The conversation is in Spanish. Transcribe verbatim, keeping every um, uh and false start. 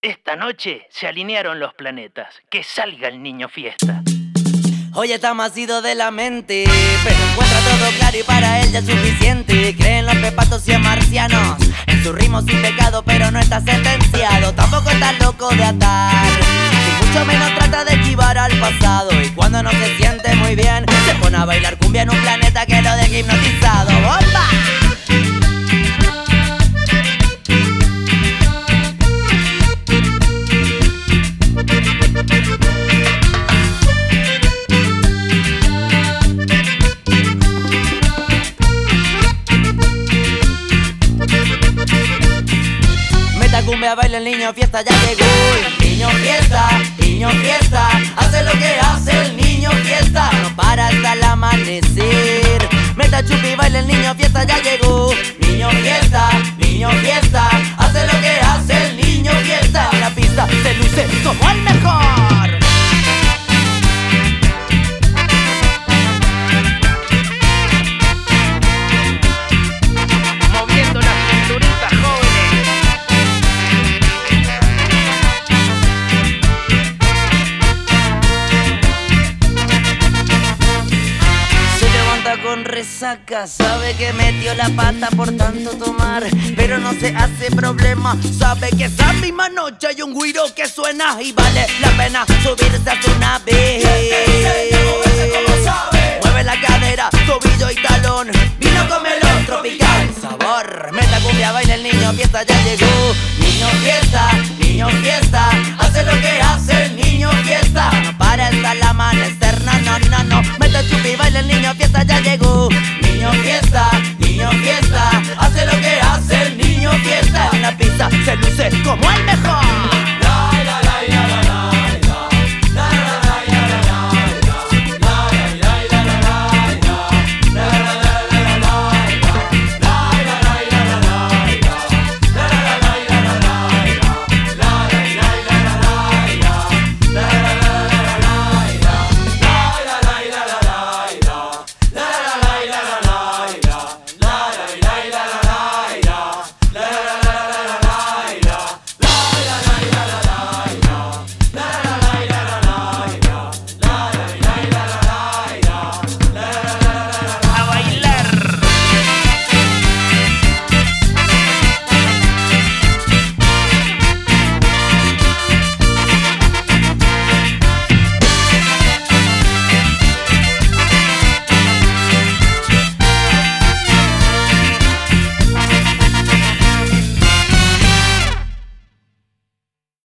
Esta noche se alinearon los planetas. Que salga el niño fiesta. Hoy está más ido de la mente, pero encuentra todo claro y para él ya es suficiente. Cree en los pepatos y en marcianos, en sus ritmos sin pecado, pero no está sentenciado. Tampoco está loco de atar, ni mucho menos trata de esquivar al pasado. Y cuando no se siente muy bien, se pone a bailar cumbia en un planeta que lo deja hipnotizado. ¡Bomba! Cumbia, baila el niño fiesta, ya llegó el niño fiesta, niño fiesta, hace lo que hace el niño fiesta, no para hasta el amanecer. Meta chupi, baila el niño fiesta, ya llegó niño fiesta, niño fiesta, hace lo que hace el niño fiesta. En la pista se luce como el mejor. Moviendo las cinturitas, jóvenes. Con resaca, sabe que metió la pata por tanto tomar, pero no se hace problema, sabe que esa misma noche hay un güiro que suena y vale la pena subirse a su nave. Mueve la cadera, tobillo y talón, vino con melón tropical, sabor. Meta cumbia, baila el niño fiesta, ya llegó niño fiesta.